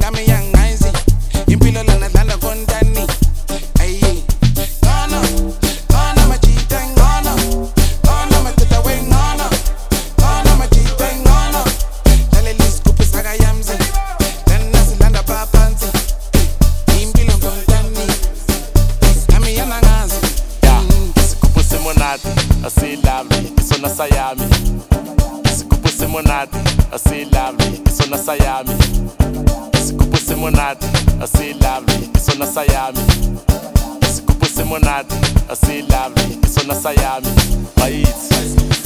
ngami yangazi impilo lana dlala kontani ayi ngono ngono machita ngono ngono matata we ngono ngono machita ngono dale liskupu saka yamzi lana silanda papanzi impilo kontani ngami yangazi isikupu simonati asilami isona sayami isikupu simonati asilami isona sayami isikupu simonati asilami isona sayami isikupu simonati asilami isona sayami bayithi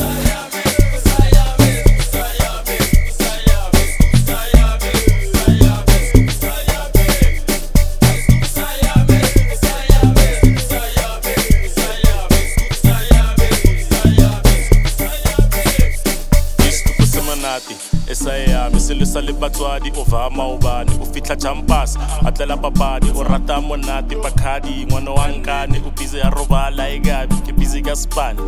esayami selesa le batswadi o vama ubani o fitla champas atlela papadi o rata monate pakhadi ngwana wa nkane o busy ya robala egabi ke busy ka span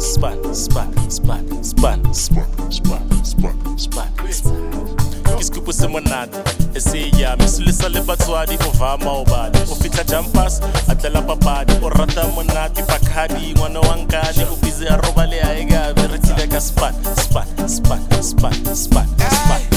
isikupu semonate esayami selesa le batswadi o vama ubani o fitla champas atlela papadi o rata monate pakhadi ngwana wa nkane o busy ya robala egabi re tsile ka span